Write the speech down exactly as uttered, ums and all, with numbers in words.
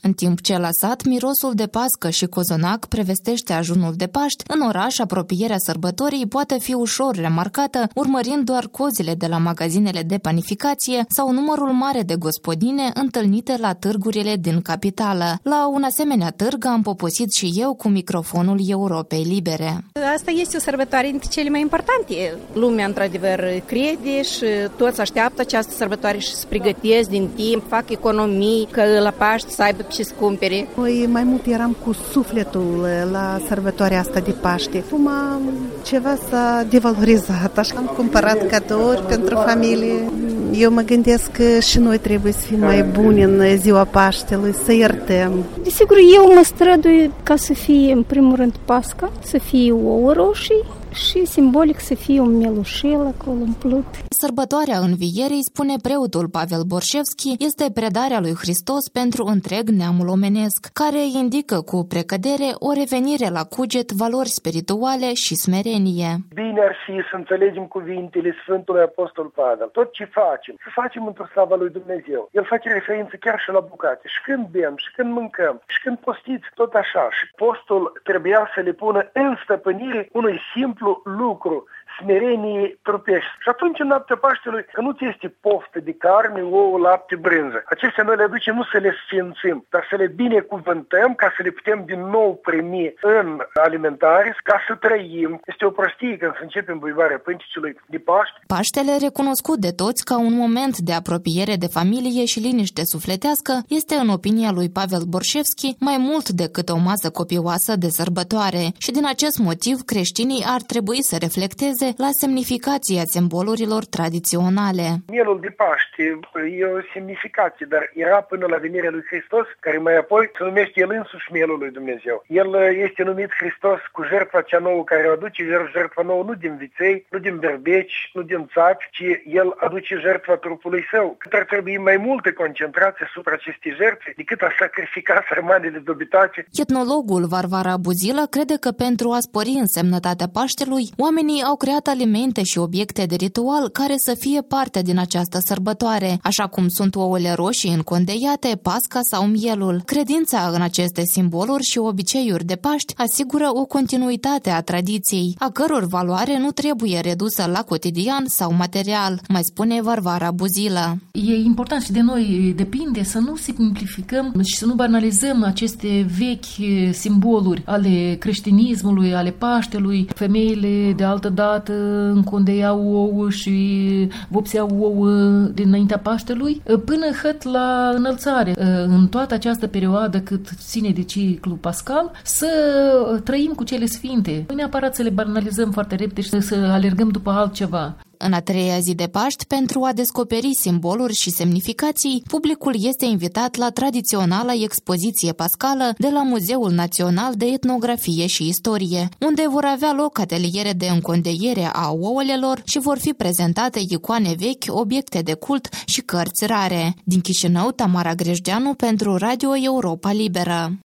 În timp ce la sat mirosul de pască și cozonac prevestește ajunul de Paști, în oraș apropierea sărbătorii poate fi ușor remarcată urmărind doar cozile de la magazinele de panificație sau numărul mare de gospodine întâlnite la târgurile din capitală. La un asemenea târg am poposit și eu cu microfonul Europei Libere. Asta este o sărbătoare dintre cele mai importante. Lumea, într-adevăr, crede și toți așteaptă această sărbătoare și se pregătesc din timp, fac economii, că la Paști să aibă ce să cumpere. Noi mai mult eram cu sufletul la sărbătoarea asta de Paște. Acum ceva s-a devalorizat, așa am cumpărat cadouri pentru familie. Eu mă gândesc că și noi trebuie să fim mai buni în ziua Paștelui, să iertăm. Desigur, eu mă strădui ca să fie, în primul rând, Pasca, să fie ouă roșii și simbolic să fie un mielușel acolo umplut. Sărbătoarea Învierii, spune preotul Pavel Borșevski, este predarea lui Hristos pentru întreg neamul omenesc, care indică cu precădere o revenire la cuget, valori spirituale și smerenie. Bine ar fi să înțelegem cuvintele Sfântului Apostol Pavel. Tot ce facem, să facem într-o slava lui Dumnezeu. El face referință chiar și la bucate. Și când bem, și când mâncăm, și când postiți, tot așa. Și postul trebuia să le pună în stăpânire unui simplu lucru, smerenie trupești. Și atunci în noaptea Paștelui, că nu ți este poftă de carne, ouă, lapte, brânză. Acestea noi le aducem nu să le sfințim, dar să le binecuvântăm ca să le putem din nou primi în alimentare, ca să trăim. Este o prostie când să începem buibarea pântecului de Paște. Paștele, recunoscut de toți ca un moment de apropiere de familie și liniște sufletească, este, în opinia lui Pavel Borșevski, mai mult decât o masă copioasă de sărbătoare. Și din acest motiv, creștinii ar trebui să reflecteze la semnificația simbolurilor tradiționale. Mielul de Paște e o semnificație, dar era până la venirea lui Hristos, care mai apoi se numește El însuși mielul lui Dumnezeu. El este numit Hristos cu jertfa cea nouă care o aduce, jertfa nouă nu din viței, nu din berbeci, nu din țapi, ci El aduce jertfa trupului Său. Cât ar trebui mai multă concentrație asupra acestei jertfe decât a sacrifica sărmanele dobitate. Etnologul Varvara Buzilă crede că pentru a spori însemnătatea Paștelui, oamenii au creat alimente și obiecte de ritual care să fie parte din această sărbătoare, așa cum sunt ouăle roșii încondeiate, pasca sau mielul. Credința în aceste simboluri și obiceiuri de Paști asigură o continuitate a tradiției, a căror valoare nu trebuie redusă la cotidian sau material, mai spune Varvara Buzilă. E important și de noi depinde să nu simplificăm și să nu banalizăm aceste vechi simboluri ale creștinismului, ale Paștelui. Femeile de altă dată încondeiau ouă și vopseau ouă dinaintea Paștelui, până hăt la înălțare. În toată această perioadă cât ține de ciclu pascal, să trăim cu cele sfinte. Nu neapărat să le banalizăm foarte repede și să alergăm după altceva. În a treia zi de Paști, pentru a descoperi simboluri și semnificații, publicul este invitat la tradiționala expoziție pascală de la Muzeul Național de Etnografie și Istorie, unde vor avea loc ateliere de încondeiere a ouălelor și vor fi prezentate icoane vechi, obiecte de cult și cărți rare. Din Chișinău, Tamara Grejdeanu pentru Radio Europa Liberă.